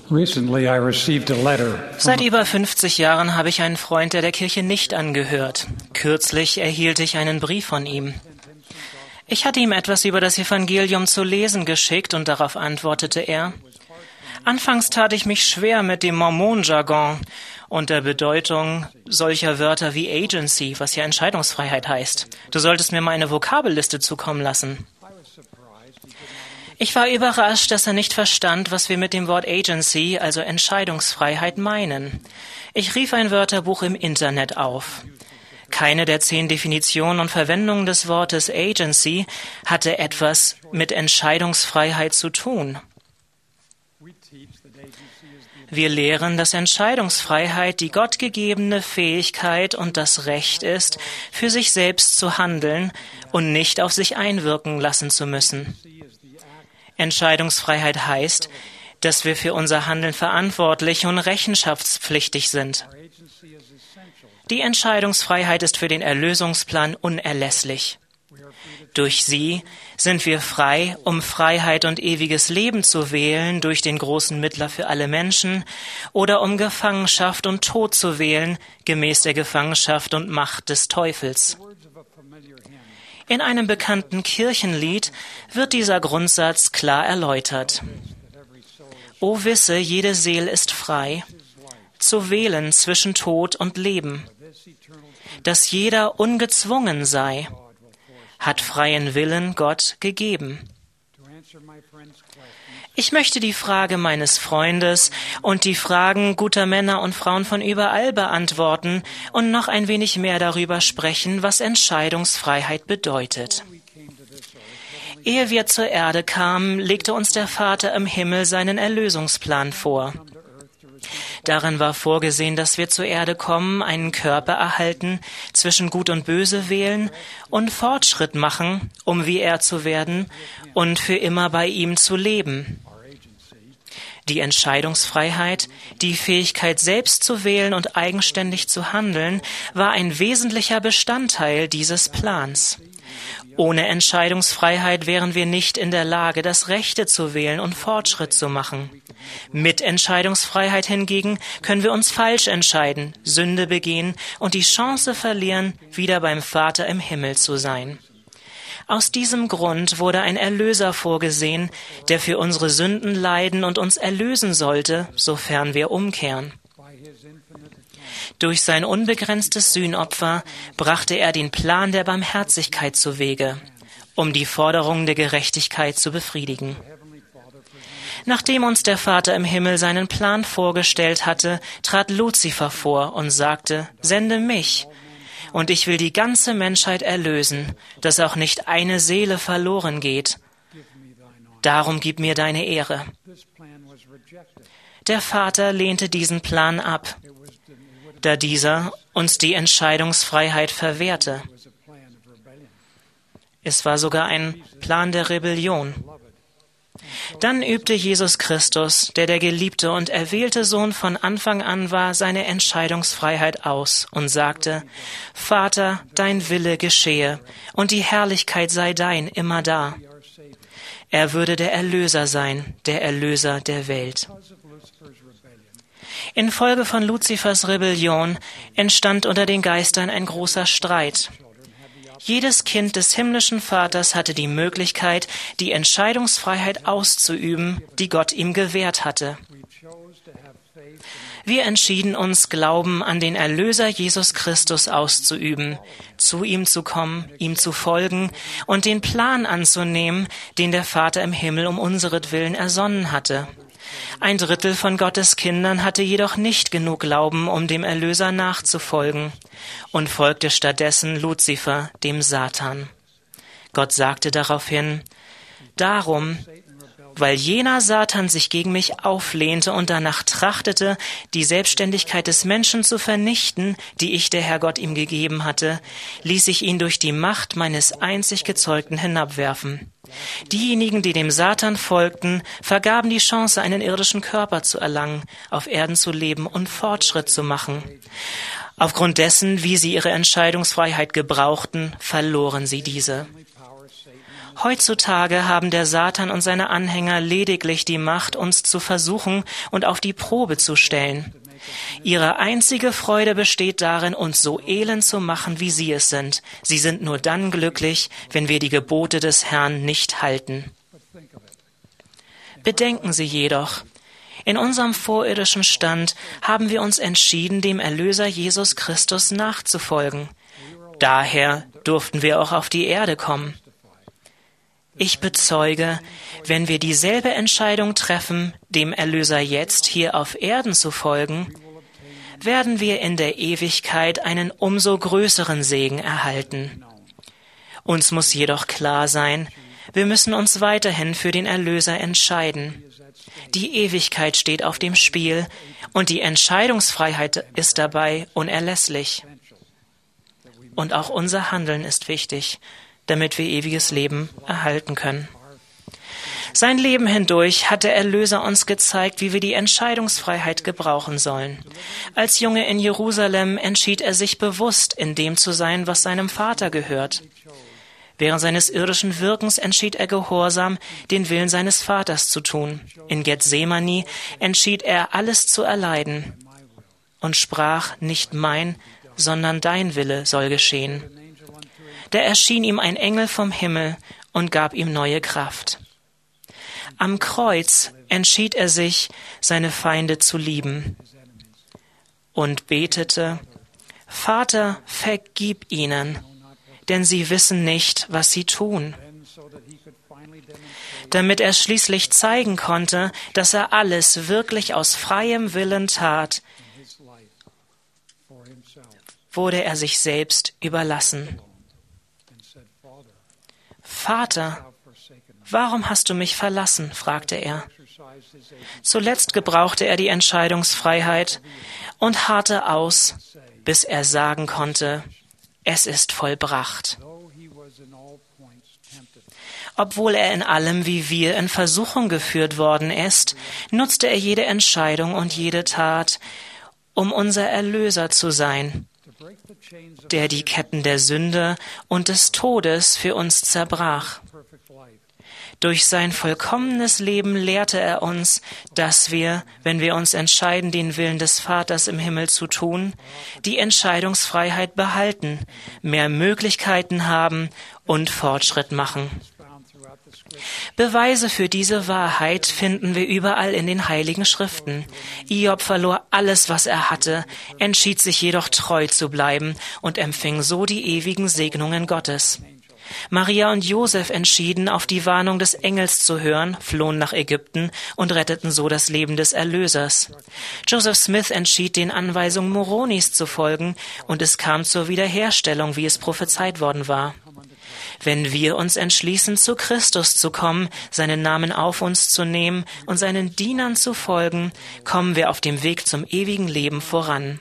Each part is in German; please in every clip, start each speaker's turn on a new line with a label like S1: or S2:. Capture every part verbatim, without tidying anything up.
S1: Recently I received a letter.
S2: Seit über fünfzig Jahren habe ich einen Freund, der der Kirche nicht angehört. Kürzlich erhielt ich einen Brief von ihm. Ich hatte ihm etwas über das Evangelium zu lesen geschickt und darauf antwortete er: Anfangs tat ich mich schwer mit dem Mormon-Jargon und der Bedeutung solcher Wörter wie Agency, was ja Entscheidungsfreiheit heißt. Du solltest mir mal eine Vokabelliste zukommen lassen. Ich war überrascht, dass er nicht verstand, was wir mit dem Wort Agency, also Entscheidungsfreiheit, meinen. Ich rief ein Wörterbuch im Internet auf. Keine der zehn Definitionen und Verwendungen des Wortes Agency hatte etwas mit Entscheidungsfreiheit zu tun. Wir lehren, dass Entscheidungsfreiheit die gottgegebene Fähigkeit und das Recht ist, für sich selbst zu handeln und nicht auf sich einwirken lassen zu müssen. Entscheidungsfreiheit heißt, dass wir für unser Handeln verantwortlich und rechenschaftspflichtig sind. Die Entscheidungsfreiheit ist für den Erlösungsplan unerlässlich. Durch sie sind wir frei, um Freiheit und ewiges Leben zu wählen durch den großen Mittler für alle Menschen oder um Gefangenschaft und Tod zu wählen, gemäß der Gefangenschaft und Macht des Teufels. In einem bekannten Kirchenlied wird dieser Grundsatz klar erläutert. O wisse, jede Seel ist frei, zu wählen zwischen Tod und Leben, dass jeder ungezwungen sei, hat freien Willen Gott gegeben. Ich möchte die Frage meines Freundes und die Fragen guter Männer und Frauen von überall beantworten und noch ein wenig mehr darüber sprechen, was Entscheidungsfreiheit bedeutet. Ehe wir zur Erde kamen, legte uns der Vater im Himmel seinen Erlösungsplan vor. Darin war vorgesehen, dass wir zur Erde kommen, einen Körper erhalten, zwischen Gut und Böse wählen und Fortschritt machen, um wie er zu werden und für immer bei ihm zu leben. Die Entscheidungsfreiheit, die Fähigkeit, selbst zu wählen und eigenständig zu handeln, war ein wesentlicher Bestandteil dieses Plans. Ohne Entscheidungsfreiheit wären wir nicht in der Lage, das Rechte zu wählen und Fortschritt zu machen. Mit Entscheidungsfreiheit hingegen können wir uns falsch entscheiden, Sünde begehen und die Chance verlieren, wieder beim Vater im Himmel zu sein. Aus diesem Grund wurde ein Erlöser vorgesehen, der für unsere Sünden leiden und uns erlösen sollte, sofern wir umkehren. Durch sein unbegrenztes Sühnopfer brachte er den Plan der Barmherzigkeit zuwege, um die Forderungen der Gerechtigkeit zu befriedigen. Nachdem uns der Vater im Himmel seinen Plan vorgestellt hatte, trat Luzifer vor und sagte: Sende mich, und ich will die ganze Menschheit erlösen, dass auch nicht eine Seele verloren geht. Darum gib mir deine Ehre. Der Vater lehnte diesen Plan ab, da dieser uns die Entscheidungsfreiheit verwehrte. Es war sogar ein Plan der Rebellion. Dann übte Jesus Christus, der der geliebte und erwählte Sohn von Anfang an war, seine Entscheidungsfreiheit aus und sagte: Vater, dein Wille geschehe und die Herrlichkeit sei dein immerdar. Er würde der Erlöser sein, der Erlöser der Welt. Infolge von Luzifers Rebellion entstand unter den Geistern ein großer Streit. Jedes Kind des himmlischen Vaters hatte die Möglichkeit, die Entscheidungsfreiheit auszuüben, die Gott ihm gewährt hatte. Wir entschieden uns, Glauben an den Erlöser Jesus Christus auszuüben, zu ihm zu kommen, ihm zu folgen und den Plan anzunehmen, den der Vater im Himmel um unseretwillen ersonnen hatte. Ein Drittel von Gottes Kindern hatte jedoch nicht genug Glauben, um dem Erlöser nachzufolgen, und folgte stattdessen Luzifer, dem Satan. Gott sagte daraufhin: Darum, weil jener Satan sich gegen mich auflehnte und danach trachtete, die Selbstständigkeit des Menschen zu vernichten, die ich, der Herr Gott, ihm gegeben hatte, ließ ich ihn durch die Macht meines einzig Gezeugten hinabwerfen. Diejenigen, die dem Satan folgten, vergaben die Chance, einen irdischen Körper zu erlangen, auf Erden zu leben und Fortschritt zu machen. Aufgrund dessen, wie sie ihre Entscheidungsfreiheit gebrauchten, verloren sie diese. Heutzutage haben der Satan und seine Anhänger lediglich die Macht, uns zu versuchen und auf die Probe zu stellen. Ihre einzige Freude besteht darin, uns so elend zu machen, wie sie es sind. Sie sind nur dann glücklich, wenn wir die Gebote des Herrn nicht halten. Bedenken Sie jedoch, in unserem vorirdischen Stand haben wir uns entschieden, dem Erlöser Jesus Christus nachzufolgen. Daher durften wir auch auf die Erde kommen. Ich bezeuge, wenn wir dieselbe Entscheidung treffen, dem Erlöser jetzt hier auf Erden zu folgen, werden wir in der Ewigkeit einen umso größeren Segen erhalten. Uns muss jedoch klar sein, wir müssen uns weiterhin für den Erlöser entscheiden. Die Ewigkeit steht auf dem Spiel und die Entscheidungsfreiheit ist dabei unerlässlich. Und auch unser Handeln ist wichtig, damit wir ewiges Leben erhalten können. Sein Leben hindurch hat der Erlöser uns gezeigt, wie wir die Entscheidungsfreiheit gebrauchen sollen. Als Junge in Jerusalem entschied er sich bewusst, in dem zu sein, was seinem Vater gehört. Während seines irdischen Wirkens entschied er gehorsam, den Willen seines Vaters zu tun. In Gethsemane entschied er, alles zu erleiden und sprach, nicht mein, sondern dein Wille soll geschehen. Da erschien ihm ein Engel vom Himmel und gab ihm neue Kraft. Am Kreuz entschied er sich, seine Feinde zu lieben und betete, Vater, vergib ihnen, denn sie wissen nicht, was sie tun. Damit er schließlich zeigen konnte, dass er alles wirklich aus freiem Willen tat, wurde er sich selbst überlassen. Vater, warum hast du mich verlassen? Fragte er. Zuletzt gebrauchte er die Entscheidungsfreiheit und harrte aus, bis er sagen konnte, es ist vollbracht. Obwohl er in allem wie wir in Versuchung geführt worden ist, nutzte er jede Entscheidung und jede Tat, um unser Erlöser zu sein, der die Ketten der Sünde und des Todes für uns zerbrach. Durch sein vollkommenes Leben lehrte er uns, dass wir, wenn wir uns entscheiden, den Willen des Vaters im Himmel zu tun, die Entscheidungsfreiheit behalten, mehr Möglichkeiten haben und Fortschritt machen. Beweise für diese Wahrheit finden wir überall in den Heiligen Schriften. Hiob verlor alles, was er hatte, entschied sich jedoch treu zu bleiben und empfing so die ewigen Segnungen Gottes. Maria und Josef entschieden, auf die Warnung des Engels zu hören, flohen nach Ägypten und retteten so das Leben des Erlösers. Joseph Smith entschied, den Anweisungen Moronis zu folgen, und es kam zur Wiederherstellung, wie es prophezeit worden war. Wenn wir uns entschließen, zu Christus zu kommen, seinen Namen auf uns zu nehmen und seinen Dienern zu folgen, kommen wir auf dem Weg zum ewigen Leben voran.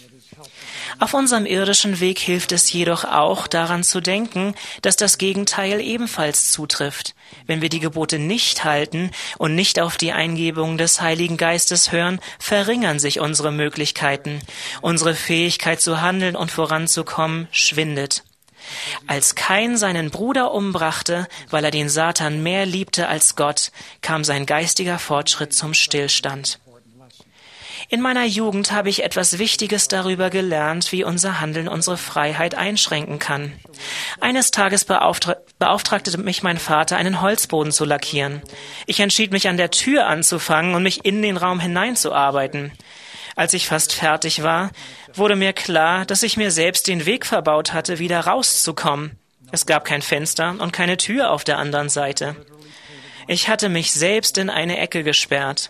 S2: Auf unserem irdischen Weg hilft es jedoch auch, daran zu denken, dass das Gegenteil ebenfalls zutrifft. Wenn wir die Gebote nicht halten und nicht auf die Eingebungen des Heiligen Geistes hören, verringern sich unsere Möglichkeiten. Unsere Fähigkeit zu handeln und voranzukommen schwindet. Als Kain seinen Bruder umbrachte, weil er den Satan mehr liebte als Gott, kam sein geistiger Fortschritt zum Stillstand. In meiner Jugend habe ich etwas Wichtiges darüber gelernt, wie unser Handeln unsere Freiheit einschränken kann. Eines Tages beauftra- beauftragte mich mein Vater, einen Holzboden zu lackieren. Ich entschied mich, an der Tür anzufangen und mich in den Raum hineinzuarbeiten. Als ich fast fertig war, wurde mir klar, dass ich mir selbst den Weg verbaut hatte, wieder rauszukommen. Es gab kein Fenster und keine Tür auf der anderen Seite. Ich hatte mich selbst in eine Ecke gesperrt.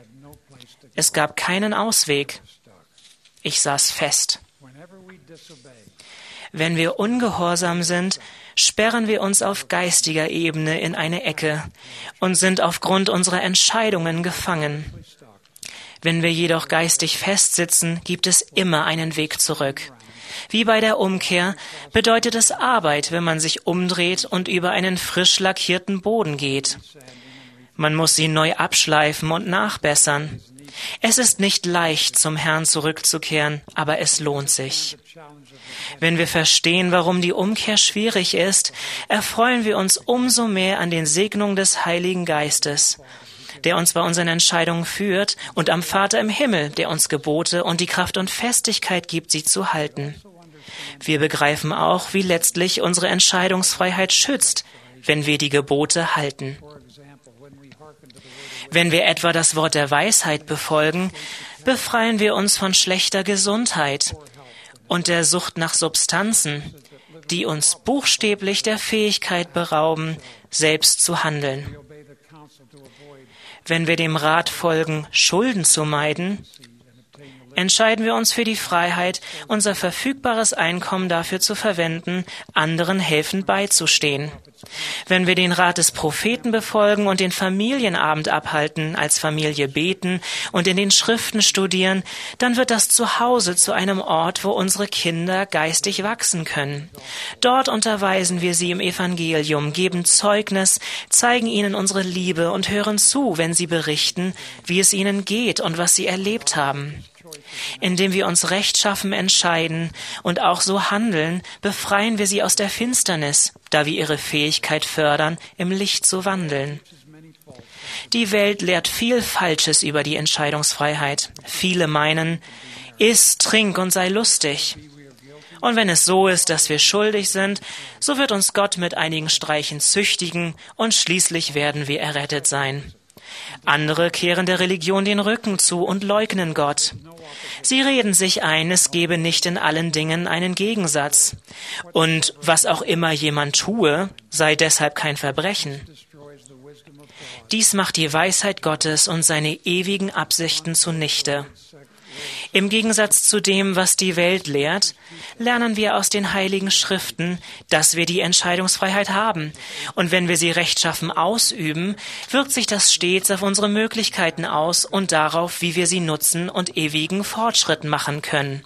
S2: Es gab keinen Ausweg. Ich saß fest. Wenn wir ungehorsam sind, sperren wir uns auf geistiger Ebene in eine Ecke und sind aufgrund unserer Entscheidungen gefangen. Wenn wir jedoch geistig festsitzen, gibt es immer einen Weg zurück. Wie bei der Umkehr bedeutet es Arbeit, wenn man sich umdreht und über einen frisch lackierten Boden geht. Man muss sie neu abschleifen und nachbessern. Es ist nicht leicht, zum Herrn zurückzukehren, aber es lohnt sich. Wenn wir verstehen, warum die Umkehr schwierig ist, erfreuen wir uns umso mehr an den Segnungen des Heiligen Geistes, der uns bei unseren Entscheidungen führt, und am Vater im Himmel, der uns Gebote und die Kraft und Festigkeit gibt, sie zu halten. Wir begreifen auch, wie letztlich unsere Entscheidungsfreiheit schützt, wenn wir die Gebote halten. Wenn wir etwa das Wort der Weisheit befolgen, befreien wir uns von schlechter Gesundheit und der Sucht nach Substanzen, die uns buchstäblich der Fähigkeit berauben, selbst zu handeln. Wenn wir dem Rat folgen, Schulden zu meiden, entscheiden wir uns für die Freiheit, unser verfügbares Einkommen dafür zu verwenden, anderen helfend beizustehen. Wenn wir den Rat des Propheten befolgen und den Familienabend abhalten, als Familie beten und in den Schriften studieren, dann wird das Zuhause zu einem Ort, wo unsere Kinder geistig wachsen können. Dort unterweisen wir sie im Evangelium, geben Zeugnis, zeigen ihnen unsere Liebe und hören zu, wenn sie berichten, wie es ihnen geht und was sie erlebt haben. Indem wir uns rechtschaffen entscheiden und auch so handeln, befreien wir sie aus der Finsternis, da wir ihre Fähigkeit fördern, im Licht zu wandeln. Die Welt lehrt viel Falsches über die Entscheidungsfreiheit. Viele meinen, iss, trink und sei lustig. Und wenn es so ist, dass wir schuldig sind, so wird uns Gott mit einigen Streichen züchtigen und schließlich werden wir errettet sein. Andere kehren der Religion den Rücken zu und leugnen Gott. Sie reden sich ein, es gebe nicht in allen Dingen einen Gegensatz. Und was auch immer jemand tue, sei deshalb kein Verbrechen. Dies macht die Weisheit Gottes und seine ewigen Absichten zunichte. Im Gegensatz zu dem, was die Welt lehrt, lernen wir aus den Heiligen Schriften, dass wir die Entscheidungsfreiheit haben. Und wenn wir sie rechtschaffen ausüben, wirkt sich das stets auf unsere Möglichkeiten aus und darauf, wie wir sie nutzen und ewigen Fortschritt machen können.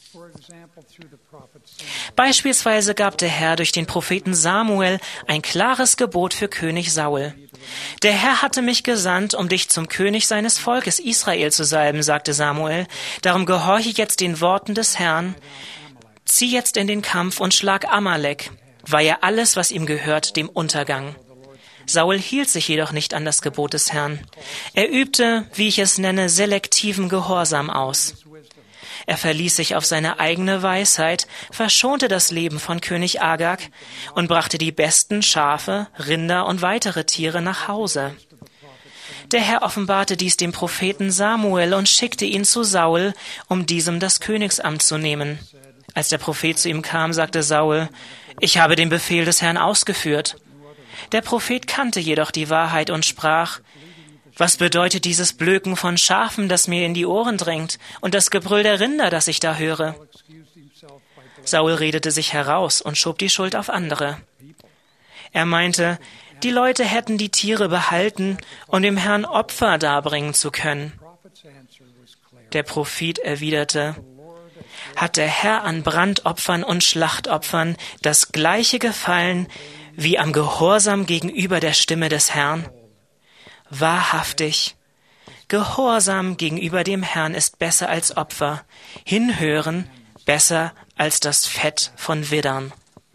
S2: Beispielsweise gab der Herr durch den Propheten Samuel ein klares Gebot für König Saul. Der Herr hatte mich gesandt, um dich zum König seines Volkes Israel zu salben, sagte Samuel. Darum gehorche jetzt den Worten des Herrn. Zieh jetzt in den Kampf und schlag Amalek. Weihe alles, was ihm gehört, dem Untergang. Saul hielt sich jedoch nicht an das Gebot des Herrn. Er übte, wie ich es nenne, selektiven Gehorsam aus. Er verließ sich auf seine eigene Weisheit, verschonte das Leben von König Agag und brachte die besten Schafe, Rinder und weitere Tiere nach Hause. Der Herr offenbarte dies dem Propheten Samuel und schickte ihn zu Saul, um diesem das Königsamt zu nehmen. Als der Prophet zu ihm kam, sagte Saul, »Ich habe den Befehl des Herrn ausgeführt.« Der Prophet kannte jedoch die Wahrheit und sprach, »Was bedeutet dieses Blöken von Schafen, das mir in die Ohren drängt, und das Gebrüll der Rinder, das ich da höre?« Saul redete sich heraus und schob die Schuld auf andere. Er meinte, die Leute hätten die Tiere behalten, um dem Herrn Opfer darbringen zu können. Der Prophet erwiderte, »Hat der Herr an Brandopfern und Schlachtopfern das gleiche Gefallen wie am Gehorsam gegenüber der Stimme des Herrn? Wahrhaftig, Gehorsam gegenüber dem Herrn ist besser als Opfer, Hinhören besser als das Fett von Widdern.«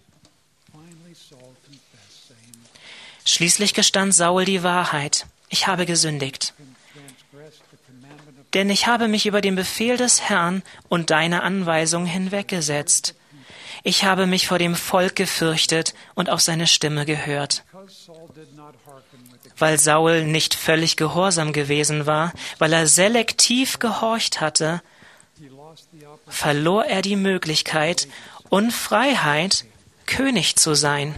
S2: Schließlich gestand Saul die Wahrheit. Ich habe gesündigt. Denn ich habe mich über den Befehl des Herrn und deine Anweisung hinweggesetzt. Ich habe mich vor dem Volk gefürchtet und auf seine Stimme gehört. Weil Saul nicht völlig gehorsam gewesen war, weil er selektiv gehorcht hatte, verlor er die Möglichkeit und Freiheit, König zu sein.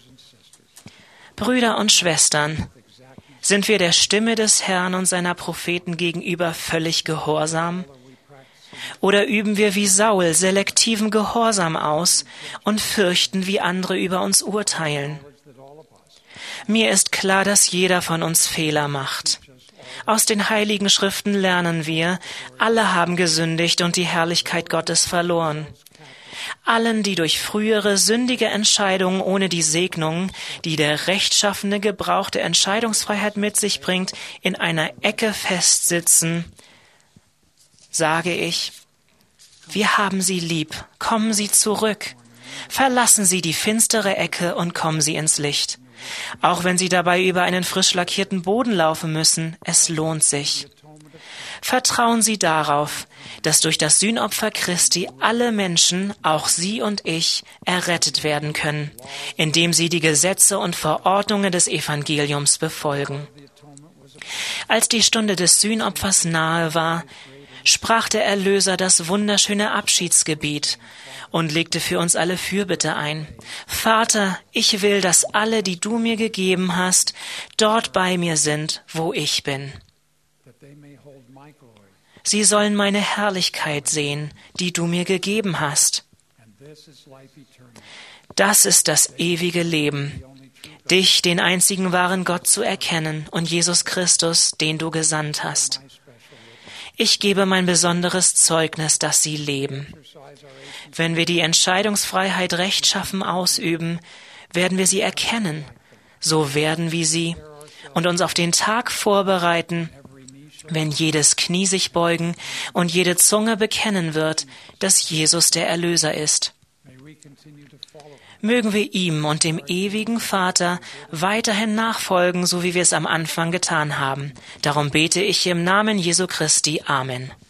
S2: Brüder und Schwestern, sind wir der Stimme des Herrn und seiner Propheten gegenüber völlig gehorsam? Oder üben wir wie Saul selektiven Gehorsam aus und fürchten, wie andere über uns urteilen? Mir ist klar, dass jeder von uns Fehler macht. Aus den Heiligen Schriften lernen wir, alle haben gesündigt und die Herrlichkeit Gottes verloren. Allen, die durch frühere sündige Entscheidungen ohne die Segnung, die der rechtschaffene Gebrauch der Entscheidungsfreiheit mit sich bringt, in einer Ecke festsitzen, sage ich, Wir haben Sie lieb. Kommen Sie zurück. Verlassen Sie die finstere Ecke und kommen Sie ins Licht. Auch wenn Sie dabei über einen frisch lackierten Boden laufen müssen, es lohnt sich. Vertrauen Sie darauf, dass durch das Sühnopfer Christi alle Menschen, auch Sie und ich, errettet werden können, indem sie die Gesetze und Verordnungen des Evangeliums befolgen. Als die Stunde des Sühnopfers nahe war, sprach der Erlöser das wunderschöne Abschiedsgebet und legte für uns alle Fürbitte ein. Vater, ich will, dass alle, die du mir gegeben hast, dort bei mir sind, wo ich bin. Sie sollen meine Herrlichkeit sehen, die du mir gegeben hast. Das ist das ewige Leben, dich, den einzigen wahren Gott, zu erkennen und Jesus Christus, den du gesandt hast. Ich gebe mein besonderes Zeugnis, dass sie leben. Wenn wir die Entscheidungsfreiheit rechtschaffen ausüben, werden wir sie erkennen, so werden wie sie und uns auf den Tag vorbereiten, wenn jedes Knie sich beugen und jede Zunge bekennen wird, dass Jesus der Erlöser ist. Mögen wir ihm und dem ewigen Vater weiterhin nachfolgen, so wie wir es am Anfang getan haben. Darum bete ich im Namen Jesu Christi. Amen.